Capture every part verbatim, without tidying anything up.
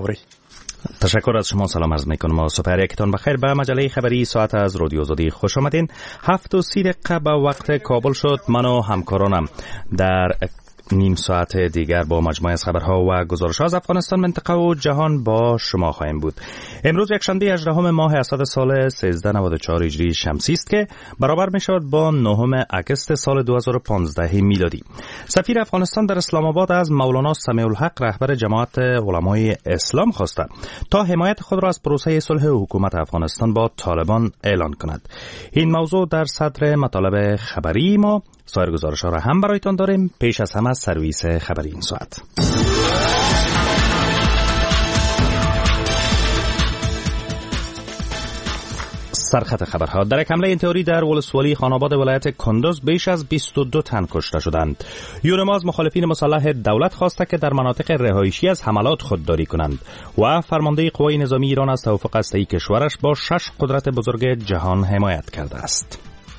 خبری. تشکر از شما. سلام عرض میکنم و صبح یکتان بخیر. به مجله خبری ساعت از رادیو آزادی خوش آمدین. هفت و سی دقیقه به وقت کابل شد. من و همکارانم در نیم ساعت دیگر با مجموعه از خبرها و گزارش‌ها از افغانستان، منطقه و جهان با شما خواهیم بود. امروز یکشنبه هجدهم ماه اسد سال سیزده نود و چهار هجری شمسی است که برابر می‌شود با نهم اگست سال دو هزار و پانزده میلادی. سفیر افغانستان در اسلام آباد از مولانا سمیع الحق رهبر جماعت علمای اسلام خواسته تا حمایت خود را از پروسه صلح حکومت افغانستان با طالبان اعلان کند. این موضوع در صدر مطالب خبری ما. سایر گزارش‌ها را هم برایتان داریم. پیش از همه سرویس خبری این ساعت. سرخط خبرها. در یک حمله انتحاری در ولسوالی خاناباد ولایت کندز بیش از بیست و دو تن کشته شدند. یونما از مخالفین مسلح دولت خواسته که در مناطق رهایشی از حملات خودداری کنند و فرمانده قوای نظامی ایران از توافق هسته‌ای کشورش با شش قدرت بزرگ جهان حمایت کرده است.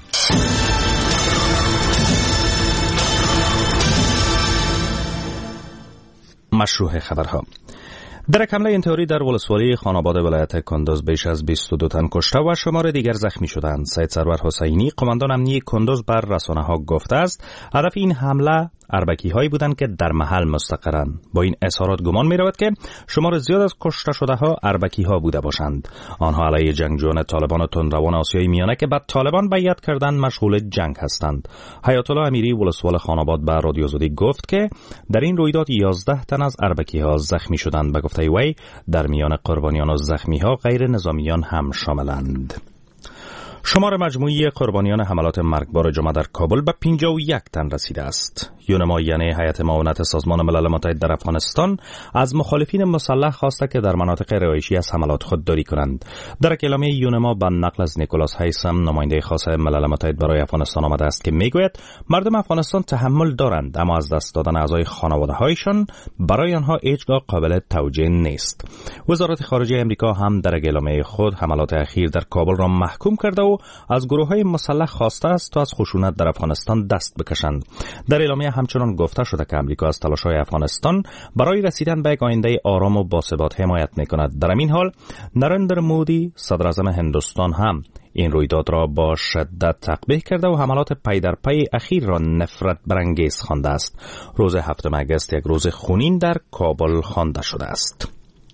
مشروع خبرها. در یک حمله انتحاری در ولسوالی خاناباد ولایت کندز بیش از بیست و دو تن کشته و شمار دیگر زخمی شدند. سید سرور حسینی، قماندان امنیتی کندز، بر رسانه‌ها گفته است هدف این حمله اربکی هایی بودند که در محل مستقرند. با این اظهارات گمان می رود که شمار زیاد از کشته شده ها اربکی ها بوده باشند. آنها علیه جنگجویان طالبان و تندروان آسیای میانه که به طالبان بیعت کردند مشغول جنگ هستند. حیات الله امیری ولسوال خاناباد به رادیو آزادی گفت که در این رویداد یازده تن از اربکی ها زخمی شدند. به گفته وی در میان قربانیان و زخمی ها غیر نظامیان هم شاملند. شمار مجموعی قربانیان حملات مرگبار جمعه در کابل به پنجاه و یک تن رسیده است. یونما یعنی هیئت معاونت سازمان ملل متحد در افغانستان از مخالفین مسلح خواسته که در مناطق رهایشی از حملات خودداری کنند. در اعلامیه یونما به نقل از نیکولاس هیثم، نماینده خاص ملل متحد برای افغانستان آمده است که میگوید مردم افغانستان تحمل دارند، اما از دست دادن اعضای خانواده‌هایشان برای آنها هیچگاه قابل توجیه نیست. وزارت خارجه آمریکا هم در اعلامیه خود حملات اخیر در کابل را محکوم کرده و از گروه‌های مسلح خواسته است تا از خشونت در افغانستان دست بکشند. در اعلامیه همچنان گفته شده که آمریکا از تلاش‌های افغانستان برای رسیدن به یک آینده آرام و باثبات حمایت می‌کند. در این حال نریندر مودی، صدر اعظم هندوستان، هم این رویداد را با شدت تقبیح کرده و حملات پی در پی اخیر را نفرت برانگیز خوانده است. روز هفتم اگست یک روز خونین در کابل خوانده شده است.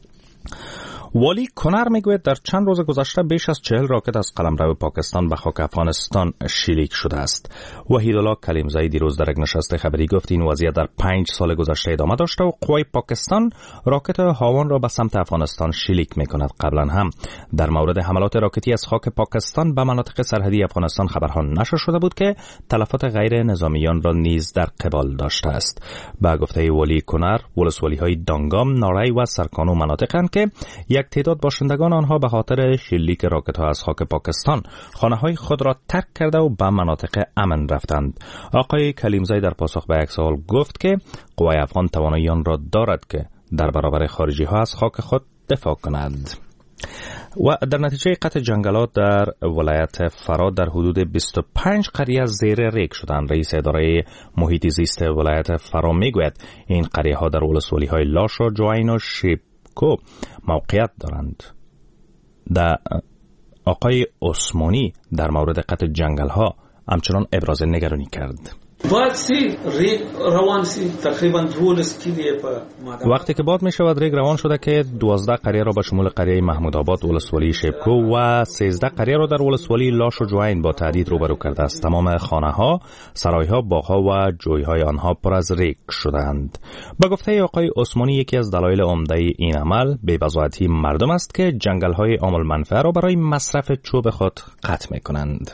والی کنر میگوید در چند روز گذشته بیش از چهل راکت از قلمرو پاکستان به خاک افغانستان شلیک شده است. وحیدالله کلیمزایی دیروز در یک نشست خبری گفت این وضعیت در پنج سال گذشته ادامه داشته و قوای پاکستان راکت هاون را به سمت افغانستان شلیک میکند. قبلا هم در مورد حملات راکتی از خاک پاکستان به مناطق سرحدی افغانستان خبرها نشر شده بود که تلفات غیر نظامیان را نیز در قبال داشته است. به گفته والی کنر، ولسوالی‌های دانگام، نارای و سرکانو مناطقند که یک تعداد باشندگان آنها به خاطر شلیک راکت‌ها از خاک پاکستان خانه‌های خود را ترک کرده و به مناطق امن رفتند. آقای کلیمزایی در پاسخ به یک سوال گفت که قوای افغان توانایی آن را دارد که در برابر خارجی‌ها از خاک خود دفاع کند. و در نتیجه قطع جنگلات در ولایت فراد در حدود بیست و پنج قریه زیر ریگ شدند. رئیس اداره محیط زیست ولایت فراد میگوید این قریه‌ها در ولسوالی‌های لاش و جوین و شیب کو موقعیت دارند. در آقای عثمانی در مورد قطع جنگل ها همچنان ابراز نگرانی کرد. وقتی که باد می شود ریگ روان شده که دوازده قریه را به شمول قریه محمود آباد ولسوالی شیبکو و سیزده قریه را در ولسوالی لاش و جوین با تهدید روبرو کرده است. تمام خانه ها، سرای ها، باغ ها و جوی های آنها پر از ریگ شدند. به گفته آقای عثمانی یکی از دلایل عمده این عمل بی‌وضاحتی مردم است که جنگل های عام المنفعه را برای مصرف چوب خود قطع می کنند.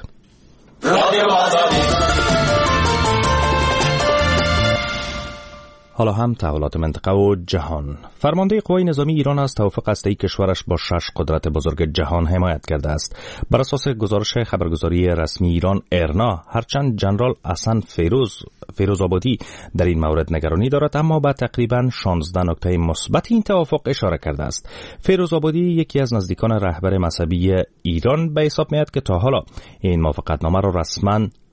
حالا هم تحولات منطقه و جهان. فرمانده قوای نظامی ایران از توافق هسته‌ای کشورش با شش قدرت بزرگ جهان حمایت کرده است. بر اساس گزارش خبرگزاری رسمی ایران ایرنا، هرچند جنرال حسن فیروز فیروزآبادی در این مورد نگرانی دارد، اما با تقریباً شانزده نکته مثبت این توافق اشاره کرده است. فیروزآبادی یکی از نزدیکان رهبر مذهبی ایران به حساب میاد که تا حالا این موافقتنامه را رسما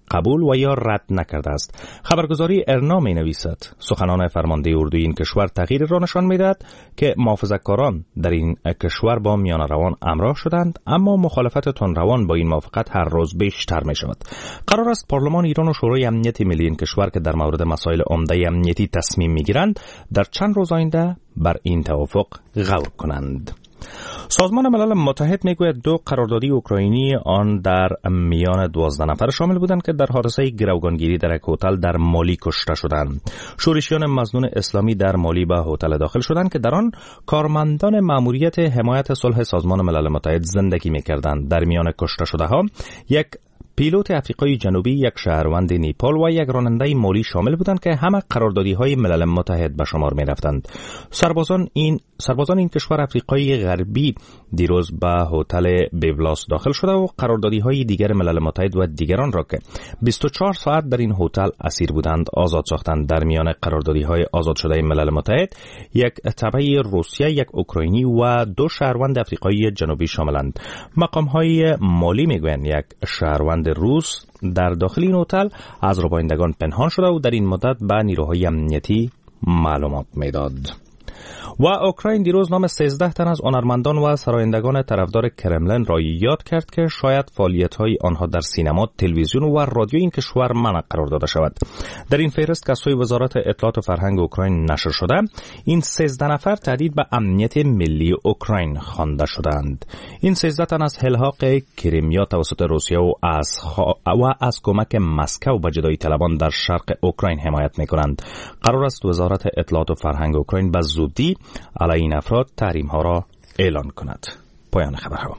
قبول و یا رد نکرده است. خبرگزاری ارنا می نویسد سخنان فرمانده اردوی این کشور تغییر را نشان میدهد که محافظه‌کاران در این کشور با میانه‌روان همراه شدند، اما مخالفت تندروان با این موافقت هر روز بیشتر می شود. قرار است پارلمان ایران و شورای امنیت ملی این کشور که در مورد مسائل عمده امنیتی تصمیم می گیرند در چند روز آینده بر این توافق غور کنند. سازمان ملل متحد میگوید دو قراردادی اوکراینی آن در میان دوازده نفر شامل بودند که در حادثه گروگانگیری در یک هتل در مالی کشته شدند. شورشیان مظنون اسلامی در مالی به هتل داخل شدند که در آن کارمندان مأموریت حمایت صلح سازمان ملل متحد زندگی میکردند. در میان کشته شده ها یک پیلوت افریقای جنوبی، یک شهروند نیپال و یک راننده مالی شامل بودند که همه قراردادی‌های ملل متحد به شمار می‌رفتند. سربازان این سربازان این کشور افریقای غربی دیروز به هتل بیولاس داخل شده و قراردادی‌های دیگر ملل متحد و دیگران را که بیست و چهار ساعت در این هتل اسیر بودند آزاد ساختند. در میان قراردادی‌های آزاد شده ملل متحد یک تبع روسیه، یک اوکراینی و دو شهروند افریقای جنوبی شاملند. مقام‌های مالی میگویند یک شهروند روس در داخل این هتل از ربایندگان پنهان شده و در این مدت به نیروهای امنیتی معلومات میداد. و اوکراین دیروز نام سیزده تن از هنرمندان و سرایندگان طرفدار کرملین را یاد کرد که شاید فعالیت‌های آنها در سینما، تلویزیون و رادیو این کشور منع قرار داده شود. در این فهرست که از سوی وزارت اطلاعات و فرهنگ اوکراین نشر شده، این سیزده نفر تهدید به امنیت ملی اوکراین خوانده شدند. این سیزده تن از الحاق کریمیا توسط روسیه و از و از کمک مسکو به جدایی طلبان در شرق اوکراین حمایت می‌کنند. قرار است وزارت اطلاعات و فرهنگ اوکراین به زودی علیه این افراد تحریم ها را اعلان کند. پایان خبرها.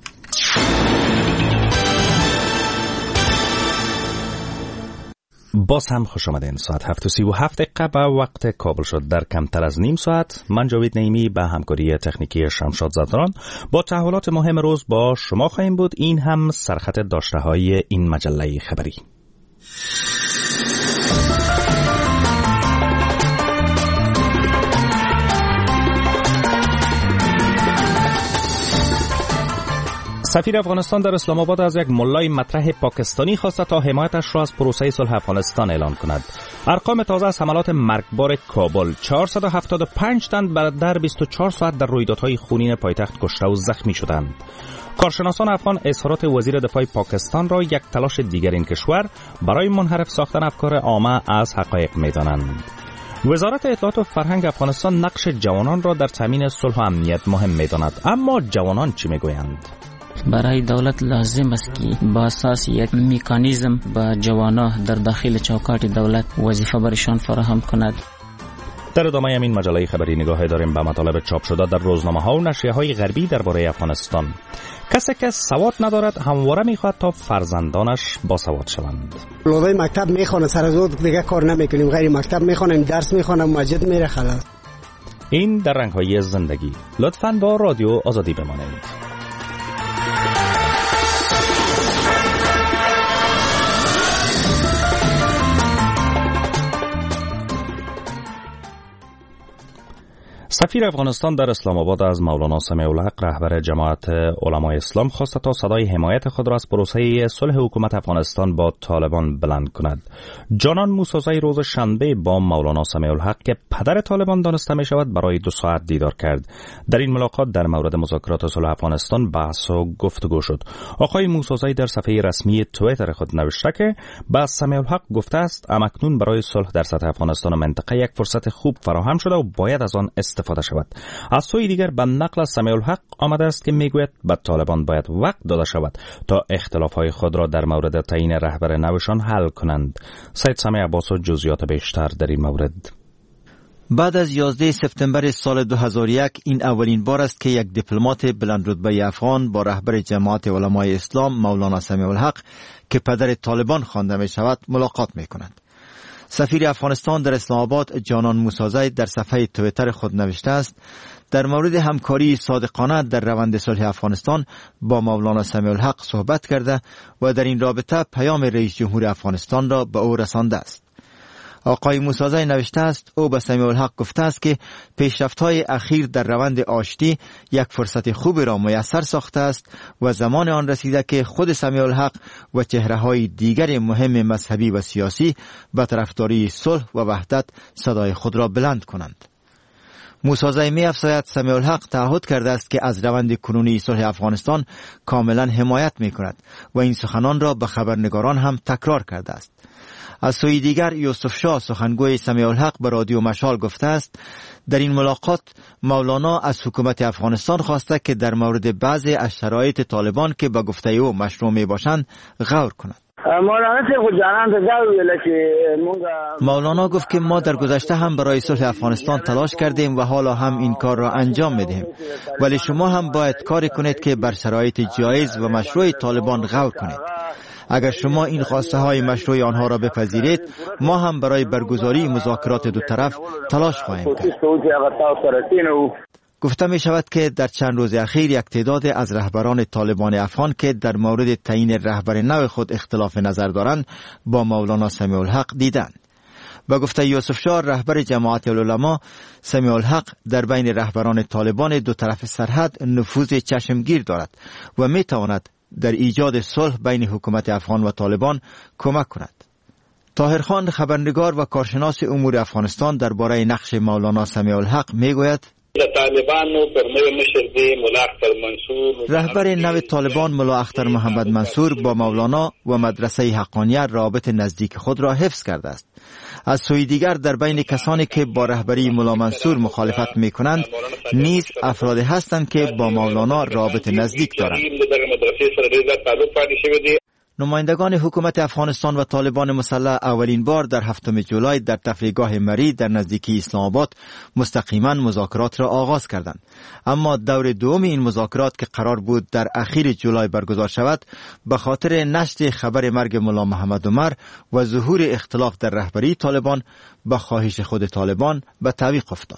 باز هم خوش آمدین. ساعت هفت و سی و هفت دقیقه به وقت کابل شد. در کمتر از نیم ساعت من جاوید نعیمی به همکاری تکنیکی شمشاد زدران با تحولات مهم روز با شما خواهیم بود. این هم سرخط داشته های این مجله خبری. سفیر افغانستان در اسلام آباد از یک ملای مطرح پاکستانی خواسته تا حمایتش را از پروسه صلح افغانستان اعلان کند. ارقام تازه از حملات مرگبار کابل: چهارصد و هفتاد و پنج تن در بیست و چهار ساعت در رویدادهای خونین پایتخت کشته و زخمی شدند. کارشناسان افغان اظهارات وزیر دفاع پاکستان را یک تلاش دیگر این کشور برای منحرف ساختن افکار عامه از حقایق می‌دانند. وزارت اطلاعات و فرهنگ افغانستان نقش جوانان را در تامین صلح و امنیت مهم می‌داند. اما جوانان چی می‌گویند؟ برای دولت لازم است که با اساس یک مکانیزم با جوانان در داخل چوکات دولت وظیفه برشان فراهم کند. در ادامه این مجله خبری نگاه داریم به مطالب چاپ شده در روزنامه‌ها و نشریه‌های غربی درباره افغانستان. کسی که سواد ندارد همواره می‌خواهد تا فرزندانش باسواد شوند. لودای مکتب می‌خونه، سر از اون دیگه کار نمی‌کنیم، غیر مکتب می‌خونیم، درس می‌خونیم، مسجد میره خلاص. این در رنگ‌های زندگی. لطفاً با رادیو آزادی بمانید. سفیر افغانستان در اسلام آباد از مولانا سمیع الحق رهبر جماعت علمای اسلام خواسته تا صدای حمایت خود را از پروسه صلح حکومت افغانستان با طالبان بلند کند. جانان موسازی روز شنبه با مولانا سمیع الحق که پدر طالبان دانسته می شود برای دو ساعت دیدار کرد. در این ملاقات در مورد مذاکرات صلح افغانستان بحث و گفتگو شد. آقای موسازی در صفحه رسمی توییتر خود نوشته که با سمیع الحق گفته است امکنون برای صلح در سطح افغانستان و منطقه یک فرصت خوب فراهم شده و باید از آن استفاده شود. از سوی دیگر به نقل از سمیع الحق آمده است که میگوید به طالبان باید وقت داده شود تا اختلافهای خود را در مورد تعیین رهبر نوشان حل کنند. سید سمیع عباس و جزئیات بیشتر در این مورد. بعد از یازده سپتامبر سال دو هزار و یک این اولین بار است که یک دیپلمات بلند رتبه افغان با رهبر جماعت علمای اسلام مولانا سمیع الحق که پدر طالبان خوانده می شود ملاقات می کند. سفیر افغانستان در اسلام آباد جانان موسازی در صفحه توییتر خود نوشته است در مورد همکاری صادقانه در روند صلح افغانستان با مولانا سمیع الحق صحبت کرده و در این رابطه پیام رئیس جمهور افغانستان را به او رسانده است. آقای موسازی نوشته است او به سمیع الحق گفته است که پیشرفت‌های اخیر در روند آشتی یک فرصت خوبی را میسر ساخته است و زمان آن رسیده که خود سمیع الحق و چهره‌های دیگر مهم مذهبی و سیاسی به طرفداری صلح و وحدت صدای خود را بلند کنند. موسازی می افزاید سمیع الحق تعهد کرده است که از روند کنونی صلح افغانستان کاملا حمایت می کند و این سخنان را به خبرنگاران هم تکرار کرده است. از سوی دیگر یوسف شاه سخنگوی سمیع الحق به رادیو مشال گفته است در این ملاقات مولانا از حکومت افغانستان خواسته که در مورد بعضی از شرایط طالبان که به گفته او مشروع می باشند غور کند. مولانا گفت که ما در گذشته هم برای صلح افغانستان تلاش کردیم و حالا هم این کار را انجام میدهیم، ولی شما هم باید کاری کنید که بر شرایط جایز و مشروع طالبان غور کنید. اگر شما این خواسته های مشروع آنها را بپذیرید، ما هم برای برگزاری مذاکرات دو طرف تلاش خواهیم کرد. گفته می شود که در چند روز اخیر یک تعداد از رهبران طالبان افغان که در مورد تعیین رهبر نو خود اختلاف نظر دارند با مولانا سمیع الحق دیدند. با گفته یوسف شاه رهبر جماعت العلماء، سمیع الحق در بین رهبران طالبان دو طرف سرحد نفوذ چشمگیر دارد و می تواند در ایجاد صلح بین حکومت افغان و طالبان کمک کند. طاهر خان خبرنگار و کارشناس امور افغانستان درباره نقش مولانا سمیع الحق می گوید رهبر نو طالبان ملا اختر محمد منصور با مولانا و مدرسه حقانیه رابط نزدیک خود را حفظ کرده است. از سوی دیگر در بین کسانی که با رهبری ملا منصور مخالفت می کنند نیز افراد هستند که با مولانا رابط نزدیک دارند. نمایندگان حکومت افغانستان و طالبان مسلح اولین بار در هفتم جولای در تفریحگاه مری در نزدیکی اسلام آباد مستقیما مذاکرات را آغاز کردند، اما دور دوم این مذاکرات که قرار بود در اخیر جولای برگزار شود به خاطر نشر خبر مرگ ملا محمد عمر و ظهور اختلاف در رهبری طالبان به خواهش خود طالبان به تعویق افتاد.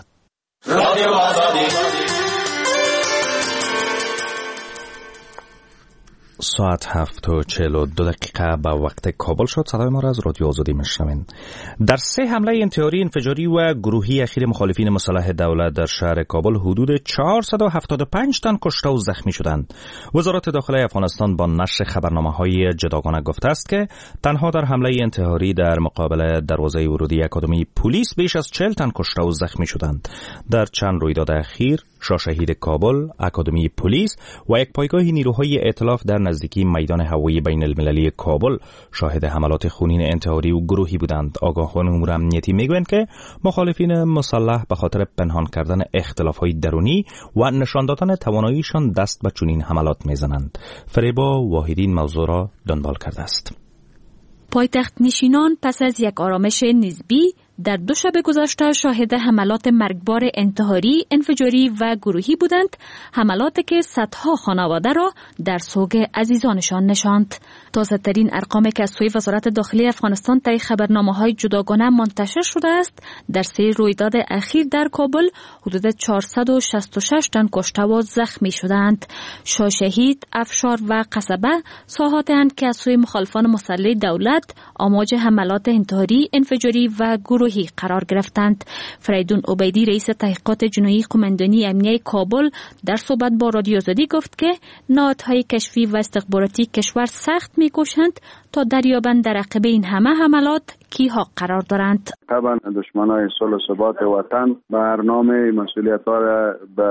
ساعت هفت و چهل و دو دقیقه به وقت کابل شد. صدای ما را از رادیو آزادی میشنوین. در سه حمله انتحاری انفجاری و گروهی اخیر مخالفین مسلح دولت در شهر کابل حدود چهارصد و هفتاد و پنج تن کشته و زخمی شدند. وزارت داخلی افغانستان با نشر خبرنامه‌های جداگانه گفته است که تنها در حمله انتحاری در مقابل دروازه ورودی اکادمی پلیس بیش از چهل تن کشته و زخمی شدند. در چند رویداد اخیر شاهشهید کابل، اکادمی پلیس و یک پایگاه نیروهای ائتلاف در نزدیکی میدان هوایی بین المللی کابل شاهد حملات خونین انتحاری و گروهی بودند. آگاهان امور امنیتی میگویند که مخالفین مسلح به خاطر پنهان کردن اختلافهای درونی و نشان دادن تواناییشان دست به چنین حملات میزنند. فریبا واحدین موضوع را دنبال کرده است. پایتخت نشینان پس از یک آرامش نسبی در دو شب گذشته شاهد حملات مرگبار انتحاری، انفجاری و گروهی بودند، حملاتی که صدها خانواده را در سوگ عزیزانشان نشاند. تازه ترین ارقامی که از سوی وزارت داخلی افغانستان در خبرنامه‌های جداگانه منتشر شده است، در سه رویداد اخیر در کابل حدود چهارصد و شصت و شش تن کشته و زخمی شدند. شاهشهید، افشار و قصبه ساحاتی اند که از سوی مخالفان مسلح دولت آماج حملات انتحاری، انفجاری و گروهی قرار گرفتند. فریدون عبیدی رئیس تحقیقات جنایی قماندانی امنیه کابل در صحبت با رادیو آزادی گفت که نهادهای کشفی و استخباراتی کشور سخت می‌کوشند تا دریابند در عقب این همه حملات کیها قرار دارند. طبعا دشمنان صلح و ثبات وطن برنامه مسئولیت‌ها را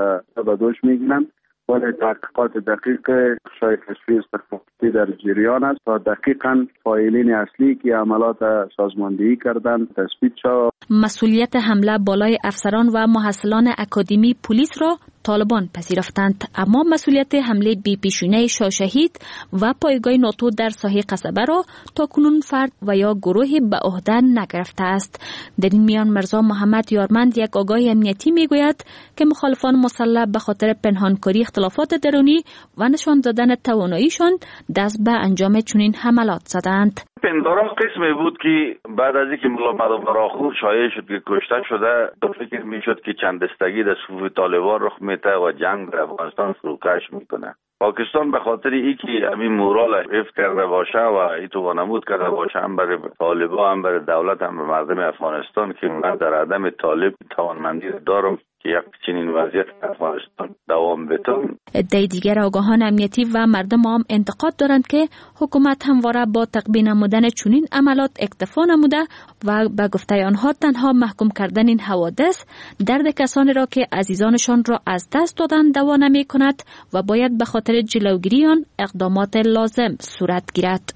به دوش می‌گیرند، ولی تحقیقات دقیق شای کشفی استخباراتی در جریان است تا دقیقاً فاعلین اصلی که عملات سازماندهی کردند تثبیت شود. مسئولیت حمله بالای افسران و محصلان اکادمی پلیس را طالبان پذیرفتند، اما مسئولیت حمله بی پیشینه شاهشهید و پایگاه ناتو در ساحه قصبه را تا کنون فرد و یا گروهی به عهده نگرفته است. در این میان مرزا محمد یارمند یک آگاه امنیتی میگوید که مخالفان مسلح به خاطر پنهانکاری اختلافات درونی و نشان دادن تواناییشان دست به انجام چنین حملات زدند. پنداران قسمی بود که بعد از اینکه ملا محمد آخور شایع شد که کشته شده، تو فکر میشد که چند دستگی در صفوف طالبان رخ میده و جنگ در افغانستان فروکش میکنه. پاکستان به خاطر ای که همین مورال حفظ کرده باشه و ای تو وانمود کرده باشه، هم برای طالبان هم برای دولت هم به مردم افغانستان که من در عدم طالب توانمندی دارم که یک چنین وضعیت افغانستان دوام بتون. عده دیگر آگاهان امنیتی و مردم هم انتقاد دارند که حکومت همواره با تقبیه نمودن چنین عملات اکتفا نموده و به گفته آنها تنها محکوم کردن این حوادث درد کسانی را که عزیزانشان را از دست دادند دوا نمی کند و باید به خاطر جلوگیری آن اقدامات لازم صورت گیرد.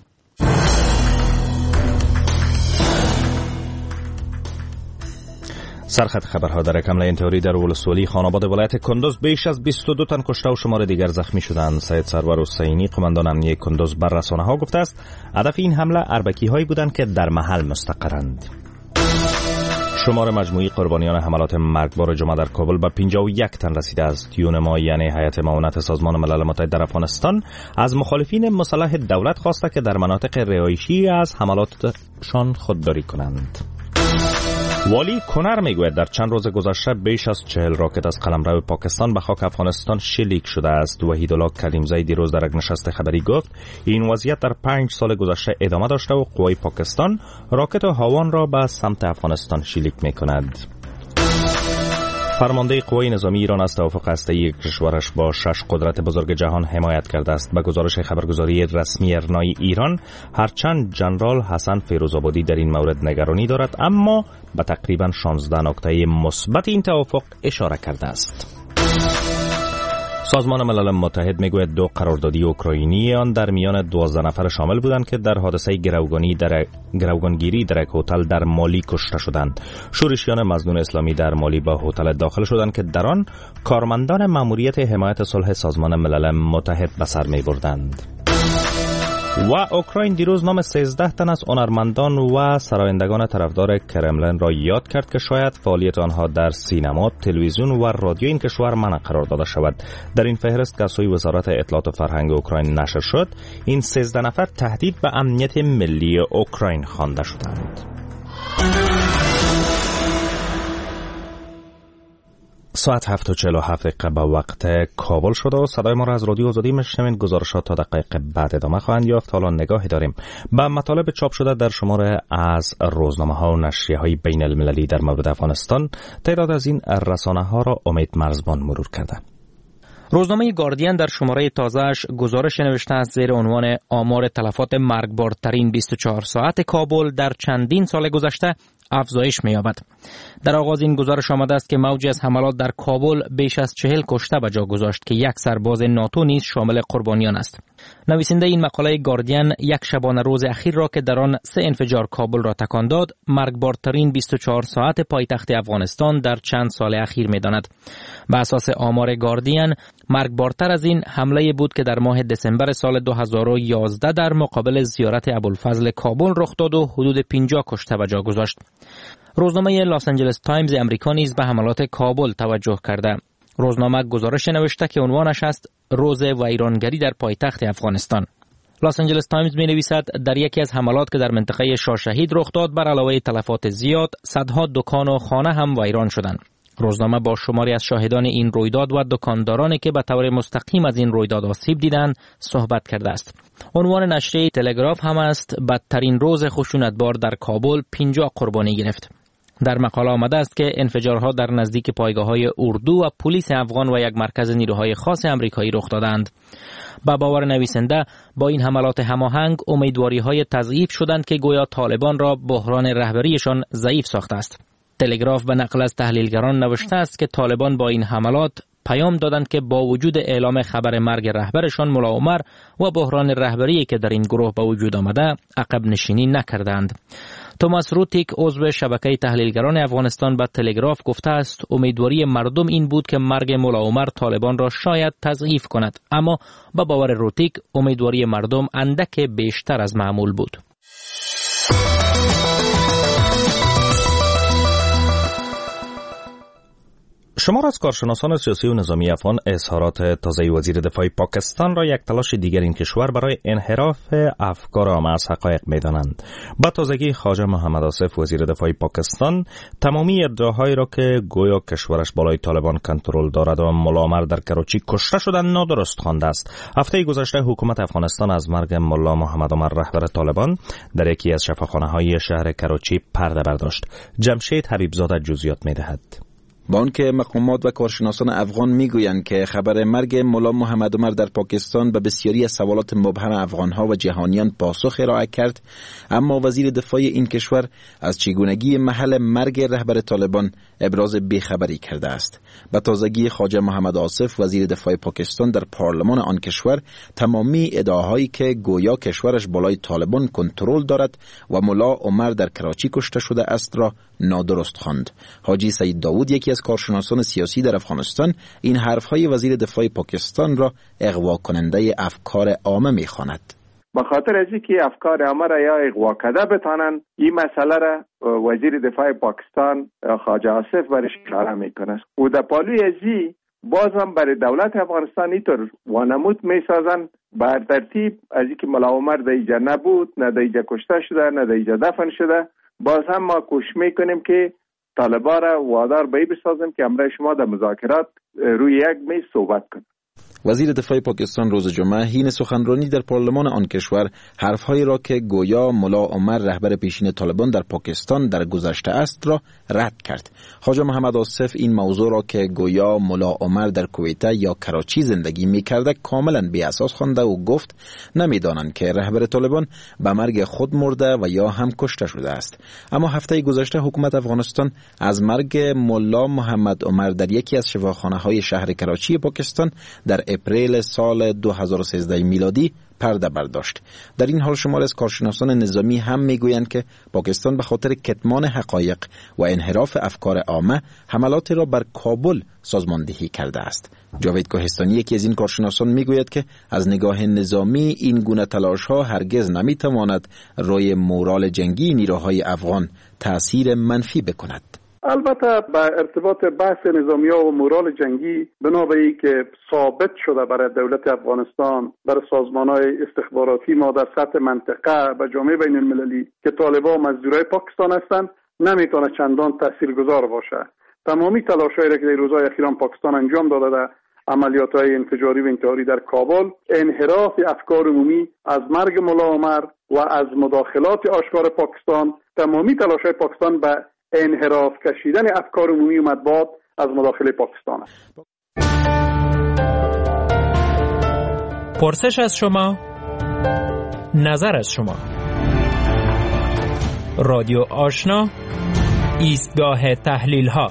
سرخط خبرها در کمله انتحاری در ولسوالی خاناباد ولایت کندوز بیش از بیست و دو تن کشته و شمار دیگر زخمی شدند. سید سرور حسینی قماندان امنیه کندوز بر رسانه‌ها گفته است هدف این حمله اربکی هایی بودند که در محل مستقرند. شمار مجموعی قربانیان حملات مرگبار جمعه در کابل به پنجاه و یک تن رسیده است. یونما یعنی هیئت معاونت سازمان ملل متحد در افغانستان از مخالفین مسلح دولت خواسته که در مناطق رهایشی از حملاتشان خودداری کنند. والی کنر میگوید در چند روز گذشته بیش از چهل راکت از قلمرو پاکستان به خاک افغانستان شلیک شده است. وحیدالله کلیمزی دیروز در یک نشست خبری گفت این وضعیت در پنج سال گذشته ادامه داشته و قوای پاکستان راکت هاوان را به سمت افغانستان شلیک میکند. فرمانده قوای نظامی ایران از توافق هسته‌ای کشورش با شش قدرت بزرگ جهان حمایت کرده است. به گزارش خبرگزاری رسمی ارنای ایران، هرچند جنرال حسن فیروزآبادی در این مورد نگرانی دارد، اما به تقریباً شانزده نکته مثبت این توافق اشاره کرده است. سازمان ملل متحد میگوید دو قراردادی اوکراینی آن در میان دوازده نفر شامل بودند که در حادثه گروگانی در گروگانگیری در یک هتل در مالی کشته شدند. شورشیان مظنون اسلامی در مالی به هتل داخل شدند که در آن کارمندان ماموریت حمایت صلح سازمان ملل متحد به سر میبردند. و اوکراین دیروز نام سیزده تن از هنرمندان و سرایندگان طرفدار کرملین را یاد کرد که شاید فعالیت آنها در سینما، تلویزیون و رادیو این کشور منع قرار داده شود. در این فهرست که از سوی وزارت اطلاعات و فرهنگ اوکراین نشر شد، این سیزده نفر تهدید به امنیت ملی اوکراین خوانده شدند. ساعت هفت و چهل و هفت دقیقه به وقت کابل شده و صدای ما را از رادیو آزادی میشنوید. گزارشات تا دقایق بعد ادامه خواهند یافت. حالا نگاهی داریم به مطالب چاپ شده در شماره از روزنامه ها و نشریه های بین المللی در مورد افغانستان. تعداد از این رسانه ها را امید مرزبان مرور کرده. روزنامه گاردین در شماره تازه‌اش گزارش نوشته است زیر عنوان آمار تلفات مرگبارترین بیست و چهار ساعت کابل در چندین سال گذشته افزایش می‌یابد. در آغاز این گزارش آمده است که موجی از حملات در کابل بیش از چهل کشته به جا گذاشت که یک سرباز ناتو نیز شامل قربانیان است. نویسنده این مقاله گاردین یک شبانه روز اخیر را که در آن سه انفجار کابل را تکان داد، مرگبارترین بیست و چهار ساعت پایتخت افغانستان در چند سال اخیر می‌داند. به اساس آمار گاردین، مرگبارتر از این حمله بود که در ماه دسامبر سال دو هزار و یازده در مقابل زیارت ابوالفضل کابل رخ داد و حدود پنجاه کشته به جا گذاشت. روزنامه لاس آنجلس تایمز امریکا نیز به حملات کابل توجه کرده. روزنامه گزارش نوشته که عنوانش است روز ویرانگری در پایتخت افغانستان. لاس آنجلس تایمز می نویسد در یکی از حملات که در منطقه شاهشهید رخ داد، بر علاوه تلفات زیاد، صدها دکان و خانه هم ویران شدند. روزنامه با شماری از شاهدان این رویداد و دکاندارانی که به طور مستقیم از این رویداد آسیب دیدند صحبت کرده است. عنوان نشریه تلگراف هم است بدترین روز خشونتبار در کابل، پنجاه قربانی گرفت. در مقاله آمده است که انفجارها در نزدیک پایگاه‌های اردو و پلیس افغان و یک مرکز نیروهای خاص آمریکایی رخ دادند. با باور نویسنده با این حملات هماهنگ امیدواری‌های تضعیف شدند که گویا طالبان را بحران رهبریشان ضعیف ساخته است. تلگراف به نقل از تحلیلگران نوشته است که طالبان با این حملات پیام دادند که با وجود اعلام خبر مرگ رهبرشان ملا عمر و بحران رهبری که در این گروه به وجود آمده عقب نشینی نکردند. توماس روتیک عضو شبکه تحلیلگران افغانستان به تلگراف گفته است امیدواری مردم این بود که مرگ ملا عمر طالبان را شاید تضعیف کند، اما با باور روتیک امیدواری مردم اندک بیشتر از معمول بود. شمار از کارشناسان سیاسی و نظامی افغان اظهارات تازه وزیر دفاع پاکستان را یک تلاش دیگر این کشور برای انحراف افکار عامه از حقایق می‌دانند. با تازگی خواجه محمد آصف وزیر دفاع پاکستان تمامی ادعاهایی را که گویا کشورش بالای طالبان کنترل دارد و ملا عمر در کراچی کشته شدن نادرست خوانده است. هفته گذشته حکومت افغانستان از مرگ ملا محمد عمر رهبر طالبان در یکی از شفاخانه‌های شهر کراچی پرده برداشت. جمشید حبیبزاده جزئیات می‌دهد. با آنکه مقامات و کارشناسان افغان میگویند که خبر مرگ ملا محمد عمر در پاکستان به بسیاری از سوالات مبهم افغانها و جهانیان پاسخ ارائه کرد، اما وزیر دفاع این کشور از چگونگی محل مرگ رهبر طالبان ابراز بیخبری کرده است. به تازگی خواجه محمد آصف وزیر دفاع پاکستان در پارلمان آن کشور تمامی ادعاهایی که گویا کشورش بالای طالبان کنترل دارد و ملا عمر در کراچی کشته شده است را نادرست خواند. حاجی سید داوود یکی از کارشناسان سیاسی در افغانستان این حرفهای وزیر دفاع پاکستان را اغوا کننده افکار عامه می‌خواند. به خاطر از اینکه افکار عامه را یا اغوا کرده بتانند، این مسئله را وزیر دفاع پاکستان خواجه آصف برش اشاره میکنه و در پالوی ازی باز هم برای دولت افغانستان اینطور وانمود میسازن بر ترتیب از اینکه ملا عمر در اینجا نبود، نه در اینجا کشته شده، نه در اینجا دفن شده. باز هم ما کوشش میکنیم که طالبا را وادار به این بسازیم که همراه شما در مذاکرات روی یک میز صحبت کنیم. وزیر دفاع پاکستان روز جمعه حین سخنرانی در پارلمان آن کشور حرفهایی را که گویا ملا عمر رهبر پیشین طالبان در پاکستان در گذشته است را رد کرد. خواجه محمد آصف این موضوع را که گویا ملا عمر در کویته یا کراچی زندگی می‌کرده کاملا بی اساس خوانده و گفت نمی‌دانند که رهبر طالبان به مرگ خود مرده و یا هم کشته شده است. اما هفته گذشته حکومت افغانستان از مرگ ملا محمد عمر در یکی از شفاخانه‌های شهر کراچی پاکستان در اپریل سال دو هزار و سیزده میلادی پرده برداشت. در این حال شمار از کارشناسان نظامی هم میگویند که پاکستان به خاطر کتمان حقایق و انحراف افکار عامه حملات را بر کابل سازماندهی کرده است. جاوید کوهستانی یکی از این کارشناسان میگوید که از نگاه نظامی این گونه تلاش‌ها هرگز نمیتواند روی مورال جنگی نیروهای افغان تأثیر منفی بکند. البته به ارتباط بحث نظامی‌ها و مورال جنگی بنا به این که ثابت شده برای دولت افغانستان، برای سازمان‌های استخباراتی ما در سطح منطقه و جامعه بین المللی که طالبان مزدورای پاکستان هستند، نمیتونه چندان تاثیرگذار باشه. تمامی تلاش‌هایی که در روزهای اخیران پاکستان انجام داده در عملیات‌های انفجاری و انتحاری در کابل، انحراف افکار عمومی از مرگ ملا عمر و از مداخلات آشکار پاکستان، تمامی تلاش‌های پاکستان به انحراف کشیدن افکار عمومی و مطبوعات از مداخله پاکستان است. پرسش از شما، نظر از شما. رادیو آشنا، ایستگاه تحلیل ها.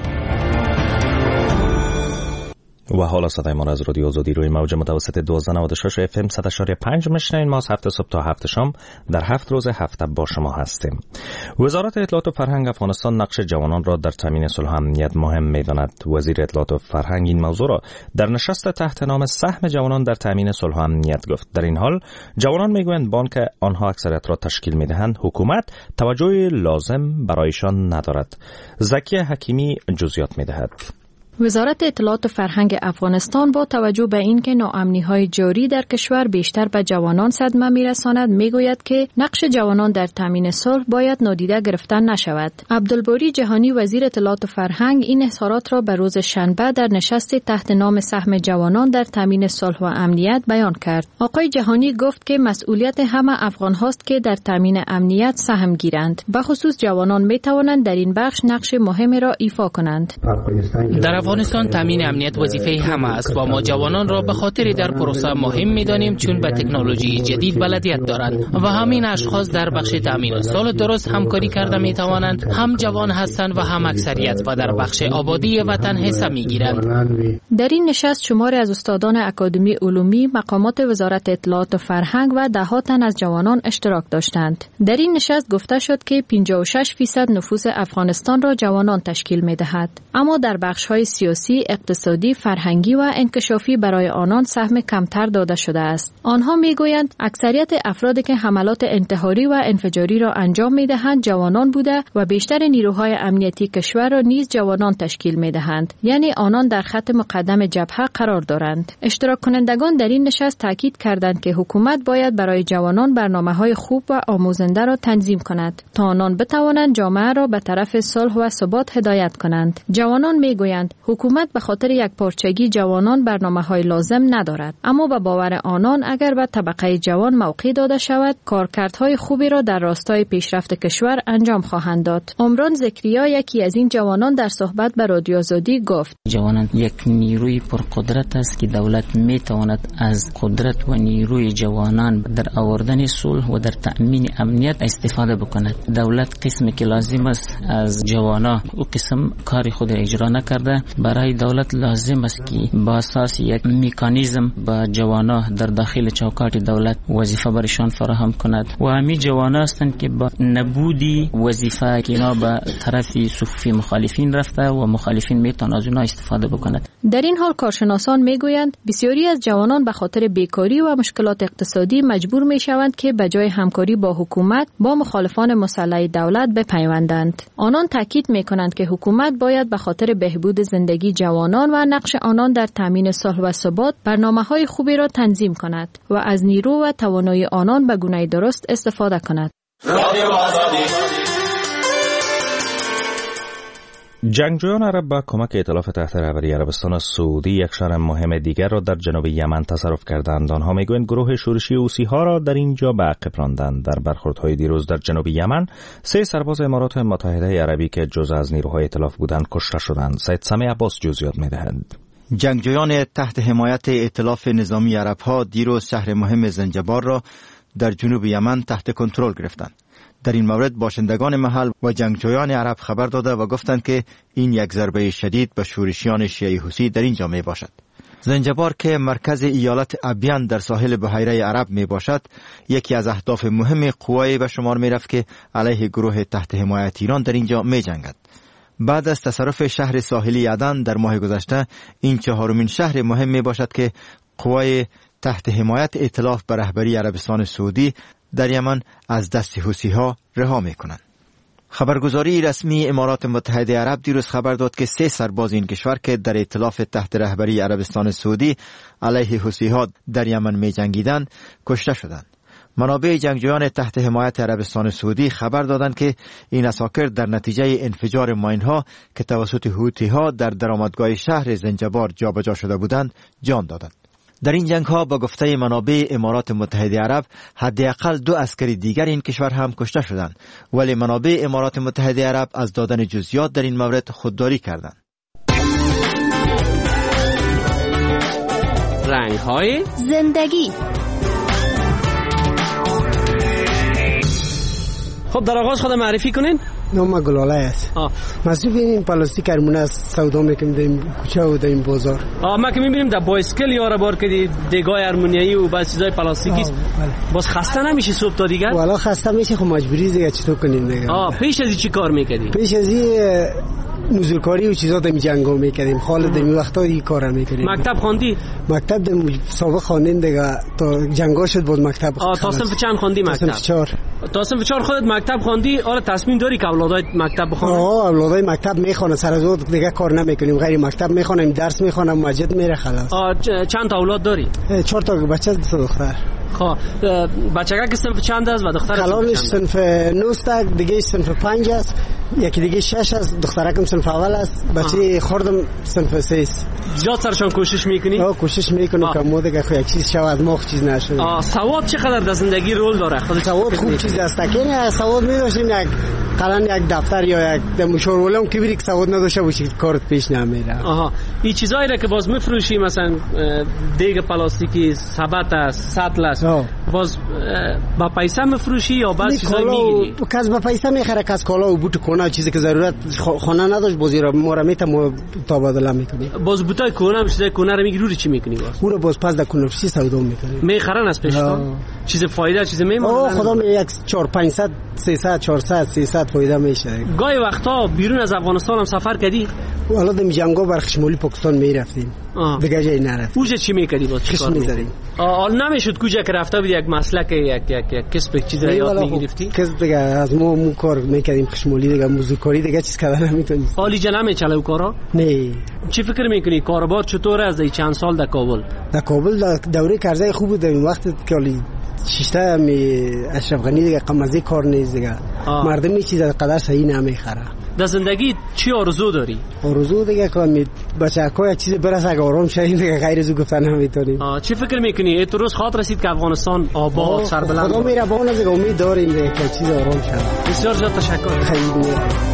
و حالا صدای ما از رادیو آزادی روی موج متوسط دویست و نود و شش اف ام صد و پنج میشنوید. ما از هفت صبح تا هفت شام در هفت روز هفته با شما هستیم. وزارت اطلاعات و فرهنگ افغانستان نقش جوانان را در تامین صلح و امنیت مهم می‌داند. وزیر اطلاعات و فرهنگ این موضوع را در نشست تحت نام سهم جوانان در تامین صلح و امنیت گفت. در این حال جوانان میگویند با آنکه آنها اکثریت را تشکیل می‌دهند، حکومت توجه لازم برایشان ندارد. زکی حکیمی جزئیات می‌دهد. وزارت اطلاعات و فرهنگ افغانستان با توجه به اینکه ناامنی‌های جاری در کشور بیشتر به جوانان صدمه می‌رساند، می‌گوید که نقش جوانان در تامین صلح باید نادیده گرفته نشود. عبدالباری جهانی وزیر اطلاعات و فرهنگ این اظهارات را به روز شنبه در نشست تحت نام سهم جوانان در تامین صلح و امنیت بیان کرد. آقای جهانی گفت که مسئولیت همه افغان هاست که در تامین امنیت سهم گیرند. به خصوص جوانان می‌توانند در این بخش نقش مهمی را ایفا کنند. در افغانستان تامین امنیت وظیفه همه است و ما جوانان را به خاطر در پروسه مهم می‌دانیم، چون به تکنولوژی جدید بلدیت دارند و همین اشخاص در بخش تامین صلح درست همکاری کرده می‌توانند. هم جوان هستند و هم اکثریت و در بخش آبادی وطن حصه می‌گیرند. در این نشست شماری از استادان اکادمی علومی، مقامات وزارت اطلاعات و فرهنگ و ده تن از جوانان اشتراک داشتند. در این نشست گفته شد که پنجاه و شش درصد نفوس افغانستان را جوانان تشکیل می‌دهد، اما در بخش‌های سیاسی، اقتصادی، فرهنگی و انکشافی برای آنان سهم کمتر داده شده است. آنها میگویند اکثریت افرادی که حملات انتحاری و انفجاری را انجام میدهند جوانان بوده و بیشتر نیروهای امنیتی کشور را نیز جوانان تشکیل میدهند، یعنی آنان در خط مقدم جبهه قرار دارند. اشتراک کنندگان در این نشست تاکید کردند که حکومت باید برای جوانان برنامه‌های خوب و آموزنده را تنظیم کند تا آنان بتوانند جامعه را به طرف صلح و ثبات هدایت کنند. جوانان میگویند حکومت به خاطر یک پارچگی جوانان برنامه‌های لازم ندارد، اما به باور آنان اگر به طبقه جوان موقع داده شود کارکردهای خوبی را در راستای پیشرفت کشور انجام خواهند داد. عمران ذکریا یکی از این جوانان در صحبت به رادیو آزادی گفت: جوانان یک نیروی پرقدرت است که دولت میتواند از قدرت و نیروی جوانان در آوردن صلح و در تأمین امنیت استفاده بکند. دولت قسمی که لازم است از جوانان او قسم کاری خود اجرا نکرده. برای دولت لازم است که با اساس یک مکانیزم با جوانان در داخل چوکات دولت وظیفه برشان فراهم کند و همین جوانان هستند که با نبودی وظیفه که اینا به طرف صفوف مخالفین رفته و مخالفین میتونن از اونها استفاده بکنند. در این حال کارشناسان میگویند بسیاری از جوانان به خاطر بیکاری و مشکلات اقتصادی مجبور میشوند که به جای همکاری با حکومت با مخالفان مسلح دولت بپیوندند. آنان تاکید میکنند که حکومت باید به خاطر بهبود زندگی جوانان و نقش آنان در تامین صلح و ثبات برنامه‌های خوبی را تنظیم کند و از نیرو و توانایی آنان به گونه درست استفاده کند. جنگجویان عرب با کمک ائتلاف تحت رهبری عربستان سعودی یک شهر مهم دیگر را در جنوب یمن تصرف کردند. آنها میگویند گروه شورشی حوثی ها را در اینجا به عقب راندند. در برخوردهای دیروز در جنوب یمن سه سرباز امارات متحده عربی که جزء از نیروهای ائتلاف بودند کشته شدند. سید سمیع عباس جزئیات میدهند. جنگجویان تحت حمایت ائتلاف نظامی عرب ها دیروز شهر مهم زنجبار را در جنوب یمن تحت کنترل گرفتند. در این مورد باشندگان محل و جنگجویان عرب خبر داده و گفتند که این یک ضربه شدید به شورشیان شیعه حوثی در اینجا می باشد. زنجبار که مرکز ایالت ابیان در ساحل بحیره عرب می باشد، یکی از اهداف مهم قوای به شمار می رفت که علیه گروه تحت حمایت ایران در اینجا می جنگد. بعد از تصرف شهر ساحلی عدن در ماه گذشته، این چهارمین شهر مهم می باشد که قوای تحت حمایت ائتلاف به رهبری عربستان سعودی در یمن از دست حوثی ها رها می کنند. خبرگزاری رسمی امارات متحده عرب دیروز خبر داد که سه سرباز این کشور که در ائتلاف تحت رهبری عربستان سعودی علیه حوثی ها در یمن می جنگیدند کشته شدند. منابع جنگجویان تحت حمایت عربستان سعودی خبر دادند که این اساکر در نتیجه انفجار ماین‌ها که توسط حوثی ها در درآمدگاه شهر زنجبار جابجا شده بودند جان دادند. در این جنگ ها با گفته منابع امارات متحده عرب حداقل دو عسکری دیگر این کشور هم کشته شدند، ولی منابع امارات متحده عرب از دادن جزئیات در این مورد خودداری کردند. رنگ های زندگی. خب در آغاز خود معرفی کنین. نام گلاله است. مصرف این پلاستیک ارمونه است سودا میکنیم در این کوچه و در این بازار. آه ما که میبینیم در بایسکل یارا بار که دیگای ارمونیایی و بعض چیزای پلاستیکی است. باز خسته نمیشه صبح تا دیگر؟ والا خسته میشه، خب مجبوری دیگه چطور کنیم دیگه. آه پیش از این چی کار میکردی؟ پیش از این نزولکاری و چیزا دمی جنگا میکردیم. حال دمی وقتا این کارا میکردیم. مکتب خواندی؟ مکتب دم سابق خواندیم دیگه تا جنگا شد بود مکتب. آه تا صنف چند خواندی مکتب؟ صنف چهار. تا صنف چهار خودت مکتب خواندی؟ آره تصمیم داری که اولادای مکتب بخونن؟ آه اولادای مکتب میخوانن، سر از اون دیگه کار نمیکنیم، غیر مکتب میخوانیم، درس میخوانم، مسجد میره خلاص. آه چند تا اولاد داری؟ چهار تا بچه دو دختر. خب بچه‌ها که صنف چند است و دختر خلالش صنف نه است، دیگه صنف پنج است، یکی دیگه شش است، دخترکم صنف اول است، بچه خوردم صنف سه است. زیاد سرشان کوشش میکنی؟ آه کوشش میکنم که مو دیگه خو یک چیز شود، ما چیز نشه. آه سواد چقدر در زندگی رول داره؟ خودت سواد خوب چیز است که سواد می‌داشتیم، یک قلم یک دفتر یا یک مشاور ولم که بری که سواد نداشته باشی کارت پیش نمیره. آها این چیزایی را که باز میفروشی مثلا دیگ پلاستیکی، سبت، سطل است، باز با پیسه میفروشی یا باز چیزایی میگیری؟ کس با پیسه میخره، کس کالا و بوت کونه چیزی که ضرورت خانه نداشت بازی را ما را میتم تبادله میکنی. باز بوتای کونه هم چیزای کونه رو میگیری رو چی میکنی باز؟ او رو باز پس در کنفسی سودا میکنی. میخرن از پیشتون؟ چیز فایده چیز میمونه؟ اوه خدا می یک چهار پانصد سیصد چهارصد سیصد فایده میشه. گاهی وقتا بیرون از افغانستان هم سفر کردی؟ والا دم جنگا بر خشمولی پاکستان میرفتیم. دیگه جای نرفت. اوجه چی میکردی باز چیکار می‌کردی؟ آل نمیشد کوجا که رفته بودی یک مسلک یک یک یک کسب چیز را یاد میگرفتی؟ کسب دیگه از ما مو کار میکردیم خشمولی دیگه موزیکاری دیگه چیز کردن نمیتونیم. حالی جا نمیچله کارا؟ نه. چی فکر میکنی کاروبار چطور از این چند سال در کابل؟ در کابل دوره کرزی خوب بود این وقت که شیشته می اشرف غنی دیگه قمزی کار نیست دیگه مردمی چیز قدر صحیح نمیخره. در زندگی چی آرزو داری؟ آرزو دیگه که می بچه‌ها چیز برسه که آرام شه دیگه غیر از گفتن نمیتونیم. چی فکر میکنی ای تو روز خاطر رسید که افغانستان آباد سربلند خدا میره بون از امید داریم دیگه که چیز آرام شه. بسیار زیاد تشکر. خیلی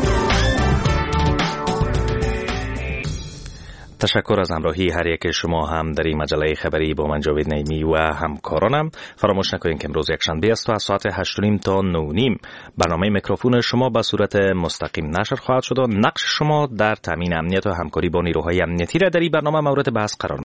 تشکر از همراهی هر یک شما هم در این مجله خبری با من جاوید نعیمی و همکارانم. فراموش نکنید که امروز یکشنبه است و از ساعت هشت و نیم تا نه و نیم برنامه میکروفون شما به صورت مستقیم نشر خواهد شد و نقش شما در تامین امنیت و همکاری با نیروهای امنیتی را در این برنامه مورد بحث قرار